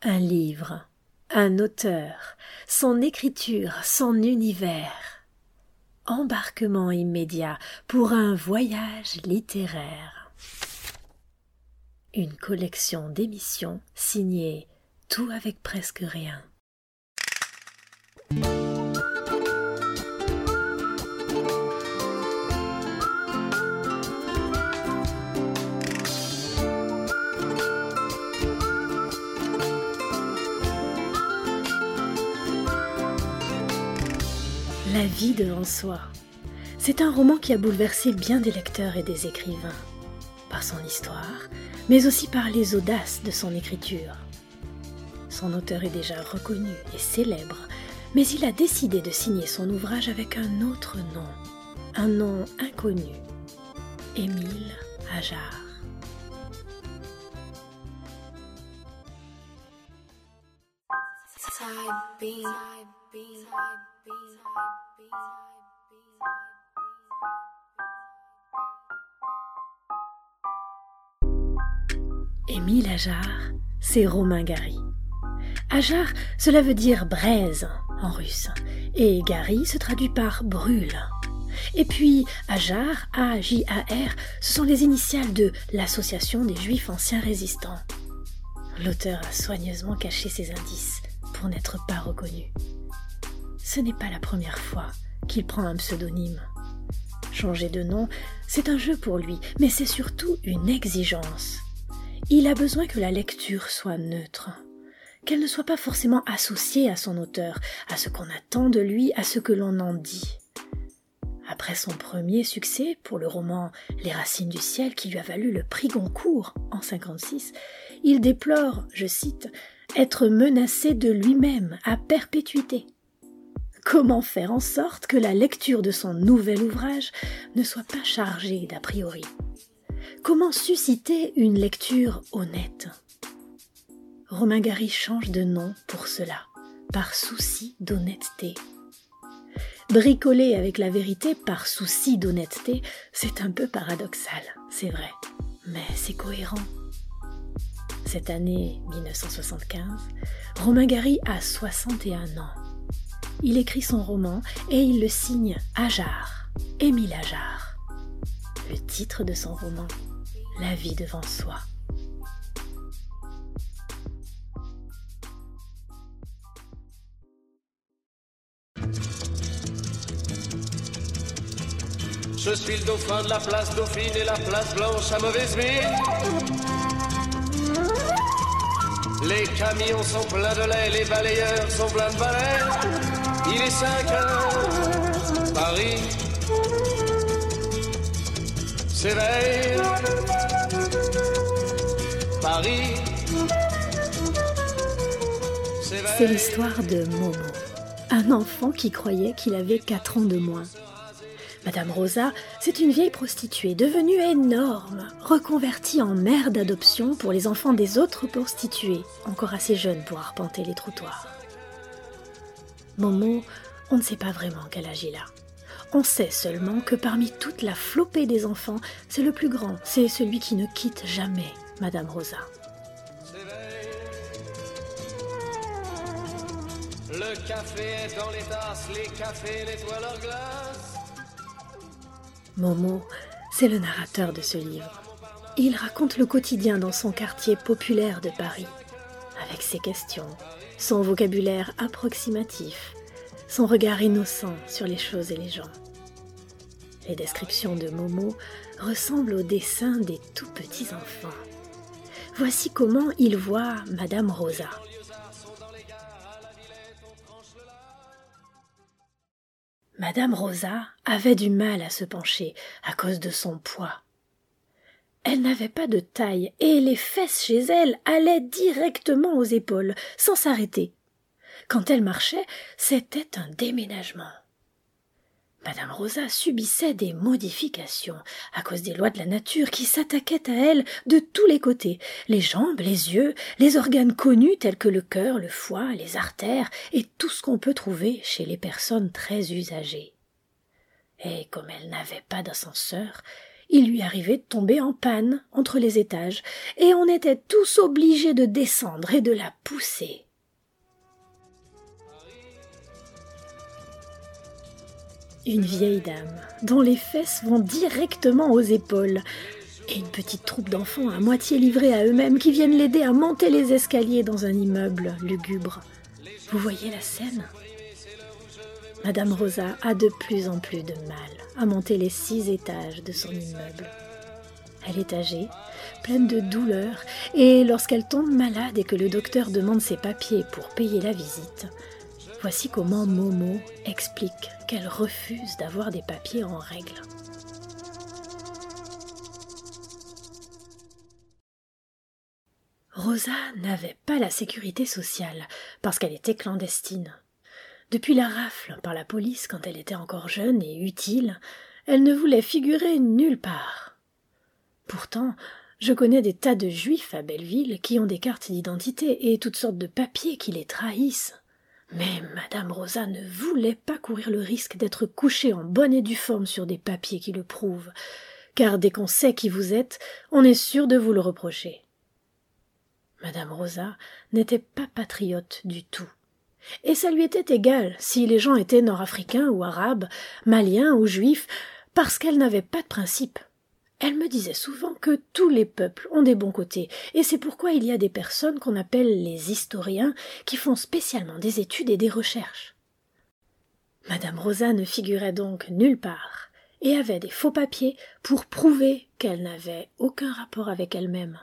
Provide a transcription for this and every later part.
Un livre, un auteur, son écriture, son univers. Embarquement immédiat pour un voyage littéraire. Une collection d'émissions signée Tout avec presque rien. La vie devant soi. C'est un roman qui a bouleversé bien des lecteurs et des écrivains, par son histoire, mais aussi par les audaces de son écriture. Son auteur est déjà reconnu et célèbre, mais il a décidé de signer son ouvrage avec un autre nom, un nom inconnu, Émile Ajar. Émile Ajar, c'est Romain Gary. Ajar, cela veut dire braise en russe, et Gary se traduit par brûle. Et puis Ajar, A-J-A-R, ce sont les initiales de l'Association des Juifs Anciens Résistants. L'auteur a soigneusement caché ses indices pour n'être pas reconnu. Ce n'est pas la première fois qu'il prend un pseudonyme. Changer de nom, c'est un jeu pour lui, mais c'est surtout une exigence. Il a besoin que la lecture soit neutre, qu'elle ne soit pas forcément associée à son auteur, à ce qu'on attend de lui, à ce que l'on en dit. Après son premier succès pour le roman Les Racines du ciel qui lui a valu le prix Goncourt en 1956, il déplore, je cite, « être menacé de lui-même à perpétuité ». Comment faire en sorte que la lecture de son nouvel ouvrage ne soit pas chargée d'a priori ? Comment susciter une lecture honnête ? Romain Gary change de nom pour cela, par souci d'honnêteté. Bricoler avec la vérité par souci d'honnêteté, c'est un peu paradoxal, c'est vrai, mais c'est cohérent. Cette année 1975, Romain Gary a 61 ans. Il écrit son roman et il le signe Ajar, Émile Ajar. Le titre de son roman, La vie devant soi. Je suis le dauphin de la place Dauphine et la place Blanche à mauvaise mine. Les camions sont pleins de lait, les balayeurs sont pleins de balais. Il est 5 heures, Paris s'éveille. Paris s'éveille. C'est l'histoire de Momo, un enfant qui croyait qu'il avait 4 ans de moins. Madame Rosa, c'est une vieille prostituée devenue énorme, reconvertie en mère d'adoption pour les enfants des autres prostituées, encore assez jeunes pour arpenter les trottoirs. Momo, on ne sait pas vraiment quel âge il a. On sait seulement que parmi toute la flopée des enfants, c'est le plus grand, c'est celui qui ne quitte jamais Madame Rosa. Le café est dans les tasses, les cafés nettoient leurs glaces. Momo, c'est le narrateur de ce livre. Il raconte le quotidien dans son quartier populaire de Paris, avec ses questions, son vocabulaire approximatif, son regard innocent sur les choses et les gens. Les descriptions de Momo ressemblent aux dessins des tout petits enfants. Voici comment il voit Madame Rosa. Madame Rosa avait du mal à se pencher à cause de son poids. Elle n'avait pas de taille et les fesses chez elle allaient directement aux épaules, sans s'arrêter. Quand elle marchait, c'était un déménagement. Madame Rosa subissait des modifications à cause des lois de la nature qui s'attaquaient à elle de tous les côtés, les jambes, les yeux, les organes connus tels que le cœur, le foie, les artères et tout ce qu'on peut trouver chez les personnes très usagées. Et comme elle n'avait pas d'ascenseur, Il lui arrivait de tomber en panne entre les étages, et on était tous obligés de descendre et de la pousser. Une vieille dame, dont les fesses vont directement aux épaules, et une petite troupe d'enfants à moitié livrés à eux-mêmes qui viennent l'aider à monter les escaliers dans un immeuble lugubre. Vous voyez la scène ? Madame Rosa a de plus en plus de mal à monter les 6 étages de son immeuble. Elle est âgée, pleine de douleur, et lorsqu'elle tombe malade et que le docteur demande ses papiers pour payer la visite, voici comment Momo explique qu'elle refuse d'avoir des papiers en règle. Rosa n'avait pas la sécurité sociale parce qu'elle était clandestine. Depuis la rafle par la police quand elle était encore jeune et utile, elle ne voulait figurer nulle part. Pourtant, je connais des tas de juifs à Belleville qui ont des cartes d'identité et toutes sortes de papiers qui les trahissent. Mais Madame Rosa ne voulait pas courir le risque d'être couchée en bonne et due forme sur des papiers qui le prouvent, car dès qu'on sait qui vous êtes, on est sûr de vous le reprocher. Madame Rosa n'était pas patriote du tout. Et ça lui était égal si les gens étaient nord-africains ou arabes, maliens ou juifs, parce qu'elle n'avait pas de principe. Elle me disait souvent que tous les peuples ont des bons côtés, et c'est pourquoi il y a des personnes qu'on appelle les historiens qui font spécialement des études et des recherches. Madame Rosa ne figurait donc nulle part, et avait des faux papiers pour prouver qu'elle n'avait aucun rapport avec elle-même.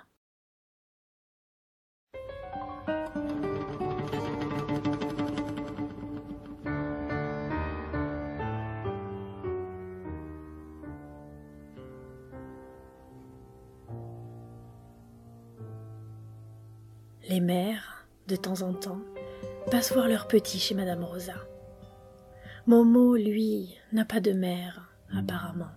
Les mères, de temps en temps, passent voir leurs petits chez Madame Rosa. Momo, lui, n'a pas de mère, apparemment.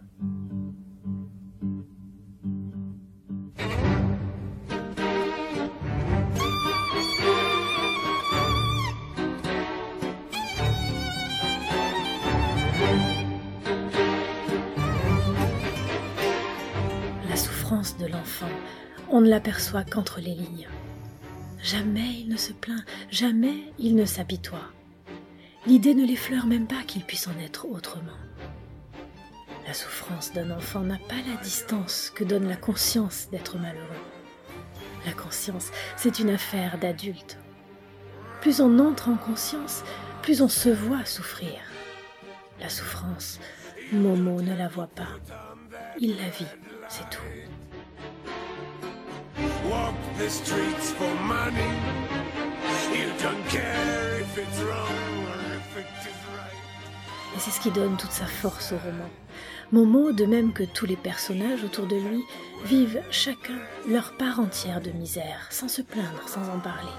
La souffrance de l'enfant, on ne l'aperçoit qu'entre les lignes. Jamais il ne se plaint, jamais il ne s'apitoie. L'idée ne l'effleure même pas qu'il puisse en être autrement. La souffrance d'un enfant n'a pas la distance que donne la conscience d'être malheureux. La conscience, c'est une affaire d'adulte. Plus on entre en conscience, plus on se voit souffrir. La souffrance, Momo ne la voit pas. Il la vit, c'est tout. Walk the streets for money. You don't care if it's wrong or if it is right. Et c'est ce qui donne toute sa force au roman. Momo, de même que tous les personnages autour de lui, vivent chacun leur part entière de misère, sans se plaindre, sans en parler.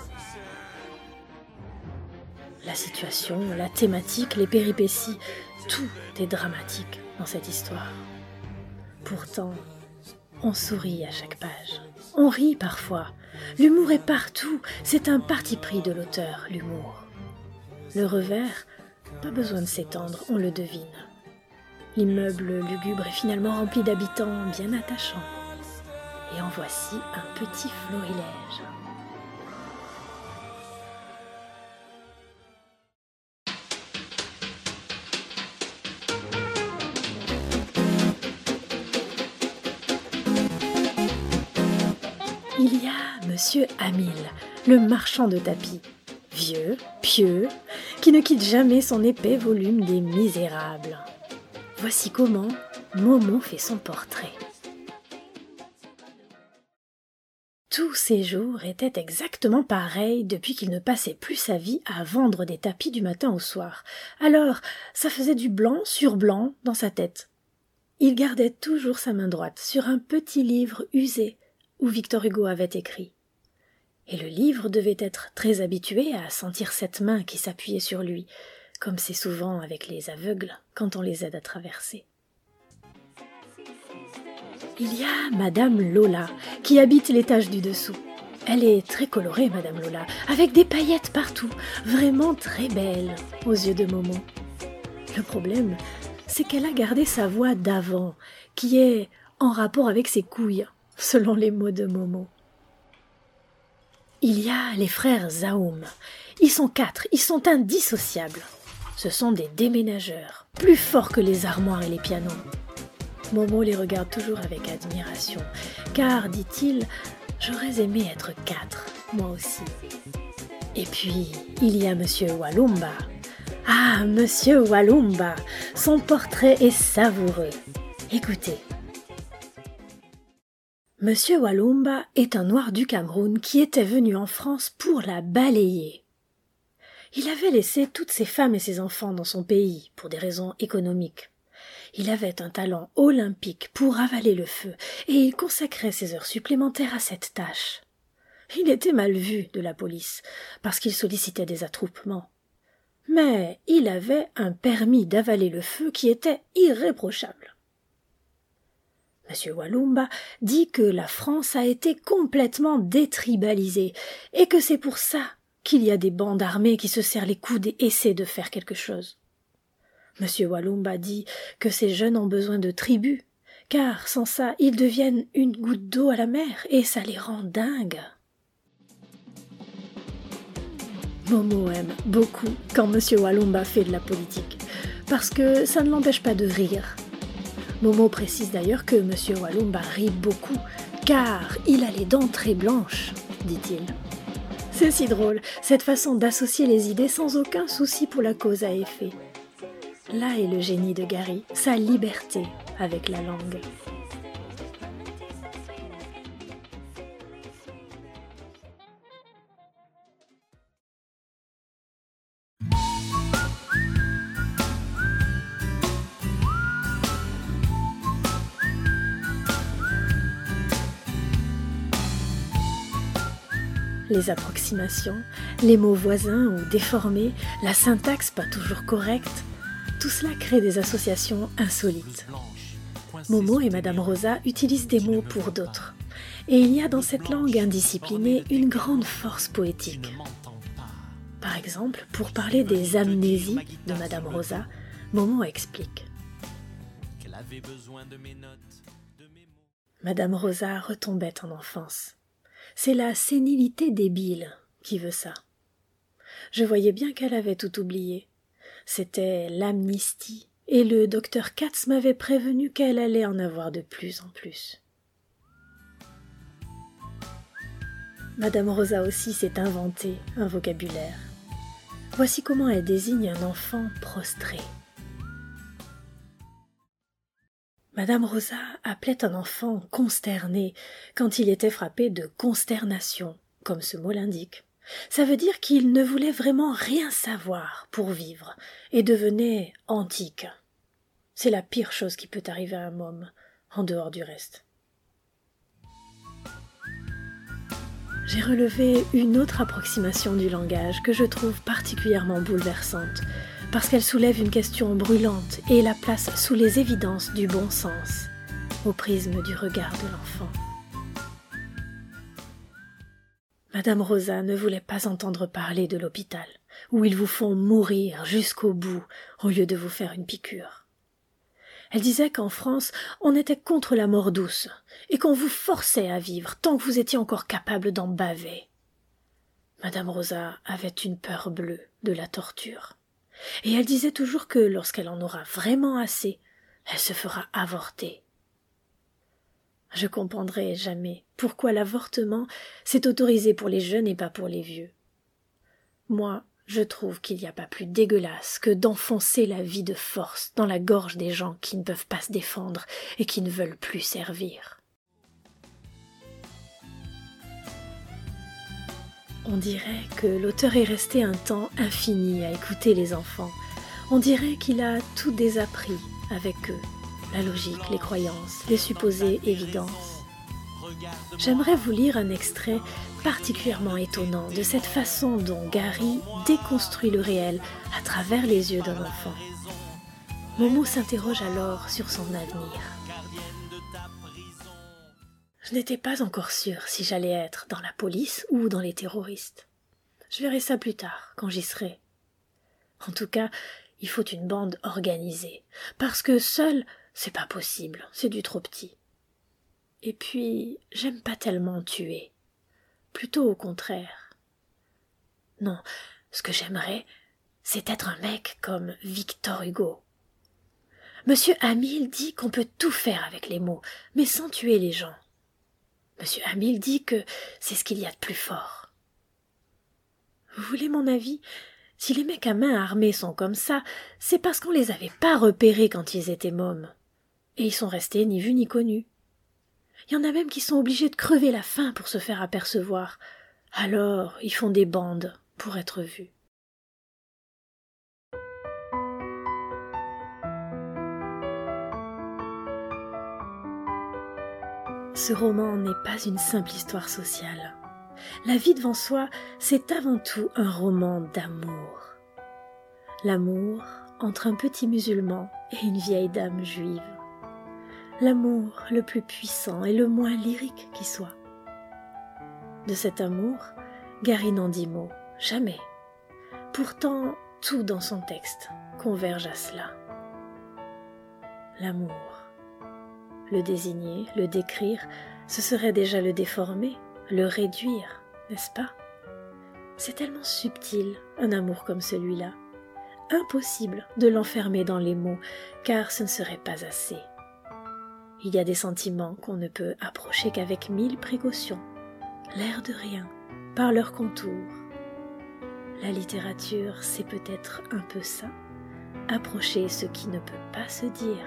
La situation, la thématique, les péripéties, tout est dramatique dans cette histoire. Pourtant, on sourit à chaque page. On rit parfois. L'humour est partout. C'est un parti pris de l'auteur, l'humour. Le revers, pas besoin de s'étendre, on le devine. L'immeuble lugubre est finalement rempli d'habitants bien attachants. Et en voici un petit florilège. Il y a Monsieur Hamil, le marchand de tapis, vieux, pieux, qui ne quitte jamais son épais volume des Misérables. Voici comment Momo fait son portrait. Tous ses jours étaient exactement pareils depuis qu'il ne passait plus sa vie à vendre des tapis du matin au soir. Alors, ça faisait du blanc sur blanc dans sa tête. Il gardait toujours sa main droite sur un petit livre usé où Victor Hugo avait écrit. Et le livre devait être très habitué à sentir cette main qui s'appuyait sur lui, comme c'est souvent avec les aveugles quand on les aide à traverser. Il y a Madame Lola, qui habite l'étage du dessous. Elle est très colorée, Madame Lola, avec des paillettes partout, vraiment très belle aux yeux de Momo. Le problème, c'est qu'elle a gardé sa voix d'avant, qui est en rapport avec ses couilles, selon les mots de Momo. Il y a les frères Zaoum. Ils sont 4, ils sont indissociables. Ce sont des déménageurs, plus forts que les armoires et les pianos. Momo les regarde toujours avec admiration, car, dit-il, j'aurais aimé être 4, moi aussi. Et puis, il y a Monsieur Walumba. Ah, Monsieur Walumba, son portrait est savoureux. Écoutez. Monsieur Walumba est un noir du Cameroun qui était venu en France pour la balayer. Il avait laissé toutes ses femmes et ses enfants dans son pays pour des raisons économiques. Il avait un talent olympique pour avaler le feu et il consacrait ses heures supplémentaires à cette tâche. Il était mal vu de la police parce qu'il sollicitait des attroupements. Mais il avait un permis d'avaler le feu qui était irréprochable. M. Walumba dit que la France a été complètement détribalisée et que c'est pour ça qu'il y a des bandes armées qui se serrent les coudes et essaient de faire quelque chose. M. Walumba dit que ces jeunes ont besoin de tribus, car sans ça, ils deviennent une goutte d'eau à la mer et ça les rend dingues. Momo aime beaucoup quand M. Walumba fait de la politique, parce que ça ne l'empêche pas de rire. Momo précise d'ailleurs que M. Walumba rit beaucoup, car il a les dents très blanches, dit-il. C'est si drôle, cette façon d'associer les idées sans aucun souci pour la cause à effet. Là est le génie de Gary, sa liberté avec la langue. Les approximations, les mots voisins ou déformés, la syntaxe pas toujours correcte, tout cela crée des associations insolites. Momo et Madame Rosa utilisent des mots pour d'autres. Et il y a dans cette langue indisciplinée une grande force poétique. Par exemple, pour parler des amnésies de Madame Rosa, Momo explique. Madame Rosa retombait en enfance. C'est la sénilité débile qui veut ça. Je voyais bien qu'elle avait tout oublié. C'était l'amnistie, et le docteur Katz m'avait prévenu qu'elle allait en avoir de plus en plus. Madame Rosa aussi s'est inventé un vocabulaire. Voici comment elle désigne un enfant prostré. Madame Rosa appelait un enfant consterné quand il était frappé de consternation, comme ce mot l'indique. Ça veut dire qu'il ne voulait vraiment rien savoir pour vivre et devenait antique. C'est la pire chose qui peut arriver à un homme, en dehors du reste. J'ai relevé une autre approximation du langage que je trouve particulièrement bouleversante, parce qu'elle soulève une question brûlante et la place sous les évidences du bon sens, au prisme du regard de l'enfant. Madame Rosa ne voulait pas entendre parler de l'hôpital, où ils vous font mourir jusqu'au bout au lieu de vous faire une piqûre. Elle disait qu'en France, on était contre la mort douce et qu'on vous forçait à vivre tant que vous étiez encore capable d'en baver. Madame Rosa avait une peur bleue de la torture. Et elle disait toujours que lorsqu'elle en aura vraiment assez, elle se fera avorter. Je comprendrai jamais pourquoi l'avortement s'est autorisé pour les jeunes et pas pour les vieux. Moi, je trouve qu'il n'y a pas plus dégueulasse que d'enfoncer la vie de force dans la gorge des gens qui ne peuvent pas se défendre et qui ne veulent plus servir. On dirait que l'auteur est resté un temps infini à écouter les enfants. On dirait qu'il a tout désappris avec eux, la logique, les croyances, les supposées évidences. J'aimerais vous lire un extrait particulièrement étonnant de cette façon dont Gary déconstruit le réel à travers les yeux d'un enfant. Momo s'interroge alors sur son avenir. Je n'étais pas encore sûre si j'allais être dans la police ou dans les terroristes. Je verrai ça plus tard, quand j'y serai. En tout cas, Il faut une bande organisée, parce que seul, c'est pas possible, c'est du trop petit. Et puis, j'aime pas tellement tuer. Plutôt au contraire. Non, ce que j'aimerais, c'est être un mec comme Victor Hugo. Monsieur Hamill dit qu'on peut tout faire avec les mots, mais sans tuer les gens. Monsieur Hamill dit que c'est ce qu'il y a de plus fort. Vous voulez mon avis ? Si les mecs à main armée sont comme ça, c'est parce qu'on les avait pas repérés quand ils étaient mômes. Et ils sont restés ni vus ni connus. Il y en a même qui sont obligés de crever la faim pour se faire apercevoir. Alors, ils font des bandes pour être vus. Ce roman n'est pas une simple histoire sociale. La vie devant soi, c'est avant tout un roman d'amour. L'amour entre un petit musulman et une vieille dame juive. L'amour le plus puissant et le moins lyrique qui soit. De cet amour, Gary n'en dit mot, jamais. Pourtant, tout dans son texte converge à cela. L'amour. Le désigner, le décrire, ce serait déjà le déformer, le réduire, n'est-ce pas ? C'est tellement subtil, un amour comme celui-là. Impossible de l'enfermer dans les mots, car ce ne serait pas assez. Il y a des sentiments qu'on ne peut approcher qu'avec 1000 précautions, l'air de rien, par leur contour. La littérature, c'est peut-être un peu ça, approcher ce qui ne peut pas se dire.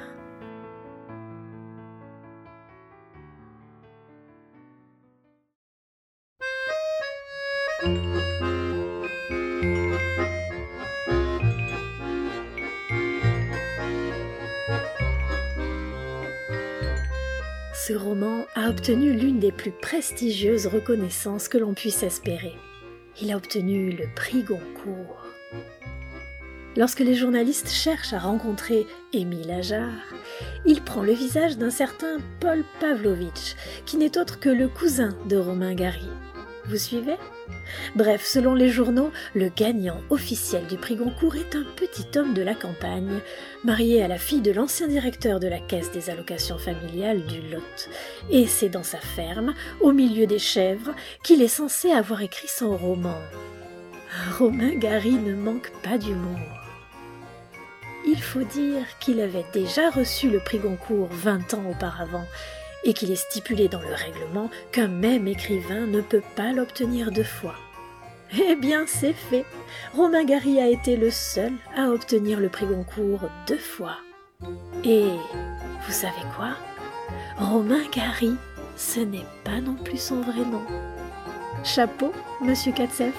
Ce roman a obtenu l'une des plus prestigieuses reconnaissances que l'on puisse espérer. Il a obtenu le prix Goncourt. Lorsque les journalistes cherchent à rencontrer Émile Ajar, il prend le visage d'un certain Paul Pavlovitch, qui n'est autre que le cousin de Romain Gary. Vous suivez ? Bref, selon les journaux, le gagnant officiel du prix Goncourt est un petit homme de la campagne, marié à la fille de l'ancien directeur de la caisse des allocations familiales du Lot. Et c'est dans sa ferme, au milieu des chèvres, qu'il est censé avoir écrit son roman. Romain Gary ne manque pas d'humour. Il faut dire qu'il avait déjà reçu le prix Goncourt 20 ans auparavant, et qu'il est stipulé dans le règlement qu'un même écrivain ne peut pas l'obtenir 2 fois. Eh bien, c'est fait. Romain Gary a été le seul à obtenir le prix Goncourt 2 fois. Et vous savez quoi ? Romain Gary, ce n'est pas non plus son vrai nom. Chapeau, monsieur Katsev.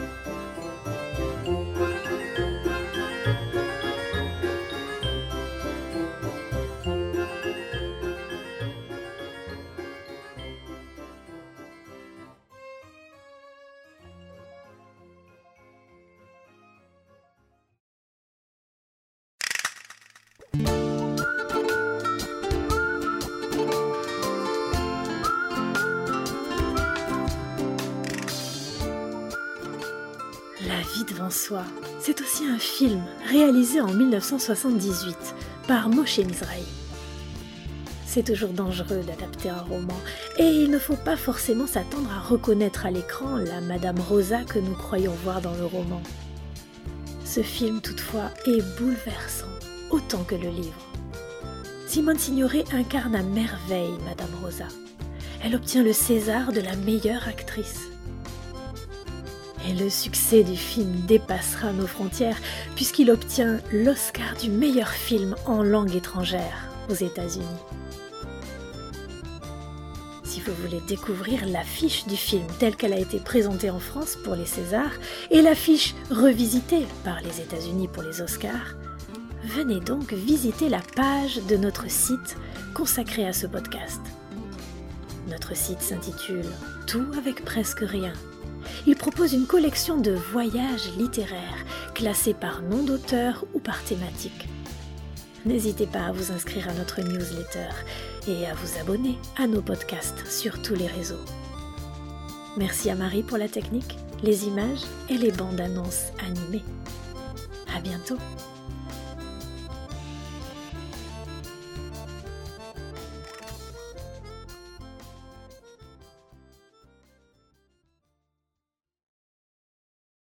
La vie devant soi, c'est aussi un film réalisé en 1978 par Moshe Mizrahi. C'est toujours dangereux d'adapter un roman, et il ne faut pas forcément s'attendre à reconnaître à l'écran la Madame Rosa que nous croyons voir dans le roman. Ce film, toutefois, est bouleversant, autant que le livre. Simone Signoret incarne à merveille Madame Rosa. Elle obtient le César de la meilleure actrice. Et le succès du film dépassera nos frontières puisqu'il obtient l'Oscar du meilleur film en langue étrangère aux États-Unis. Si vous voulez découvrir l'affiche du film telle qu'elle a été présentée en France pour les Césars et l'affiche revisitée par les États-Unis pour les Oscars, venez donc visiter la page de notre site consacrée à ce podcast. Notre site s'intitule « Tout avec presque rien ». Il propose une collection de voyages littéraires classés par nom d'auteur ou par thématique. N'hésitez pas à vous inscrire à notre newsletter et à vous abonner à nos podcasts sur tous les réseaux. Merci à Marie pour la technique, les images et les bandes annonces animées. À bientôt!